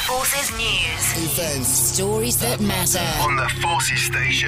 Forces News. Events. Stories that matter. On the Forces Station.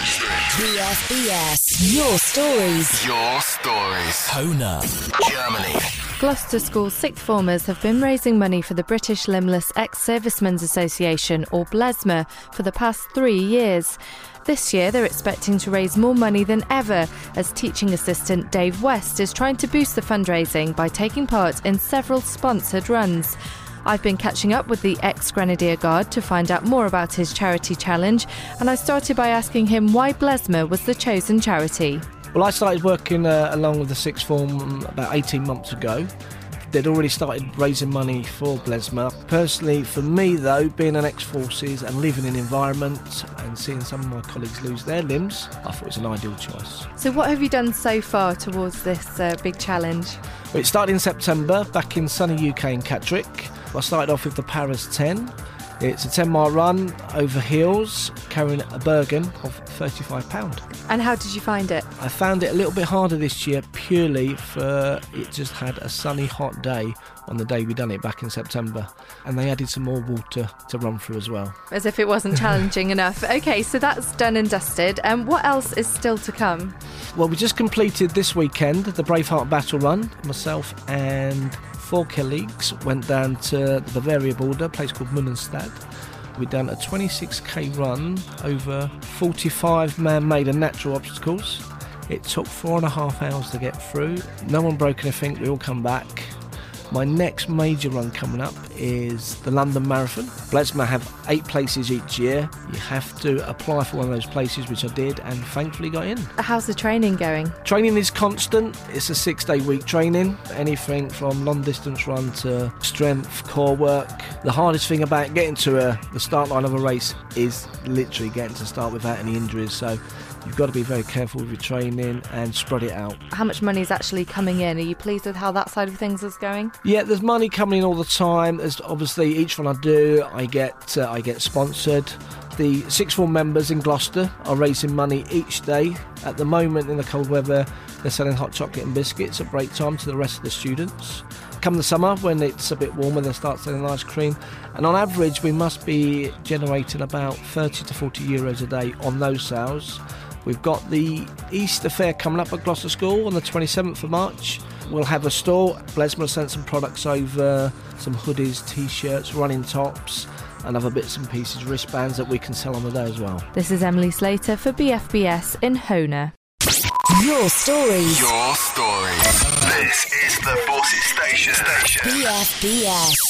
BFBS. Your stories. Your stories. Hona, Germany. Gloucester School sixth formers have been raising money for the British Limbless Ex-Servicemen's Association, or BLESMA, for the past 3 years. This year they're expecting to raise more money than ever, as teaching assistant Dave West is trying to boost the fundraising by taking part in several sponsored runs. I've been catching up with the ex-Grenadier Guard to find out more about his charity challenge, and I started by asking him why BLESMA was the chosen charity. Well, I started working along with the sixth form about 18 months ago. They'd already started raising money for BLESMA. Personally, for me though, being an ex-forces and living in an environment and seeing some of my colleagues lose their limbs, I thought it was an ideal choice. So what have you done so far towards this big challenge? Well, it started in September, back in sunny UK in Catterick. I started off with the Paris 10. It's a 10-mile run over hills, carrying a burden of £35. And how did you find it? I found it a little bit harder this year, purely for it just had a sunny, hot day on the day we done it back in September. And they added some more water to run through as well. As if it wasn't challenging enough. OK, so that's done and dusted. And what else is still to come? Well, we just completed this weekend the Braveheart Battle Run. Myself and 4 colleagues went down to the Bavaria border, a place called Munnenstad. We'd done a 26k run over 45 man-made and natural obstacles. It took 4.5 hours to get through. No one broke anything, we all come back. My next major run coming up is the London Marathon. BLESMA have 8 places each year. You have to apply for one of those places, which I did, and thankfully got in. How's the training going? Training is constant. It's a 6-day week training. Anything from long distance run to strength, core work. The hardest thing about getting to the start line of a race is literally getting to start without any injuries. So you've got to be very careful with your training and spread it out. How much money is actually coming in? Are you pleased with how that side of things is going? Yeah, there's money coming in all the time. There's obviously each one I do, I get sponsored. The sixth form members in Gloucester are raising money each day. At the moment, in the cold weather, they're selling hot chocolate and biscuits at break time to the rest of the students. Come the summer, when it's a bit warmer, they'll start selling ice cream. And on average, we must be generating about 30 to 40 euros a day on those sales. We've got the Easter Fair coming up at Gloucester School on the 27th of March. We'll have a store. BLESMA sent some products over, some hoodies, t-shirts, running tops, and other bits and pieces, wristbands that we can sell on the day as well. This is Emily Slater for BFBS in Hona. Your stories. Your stories. This is the Forces Station. BFBS.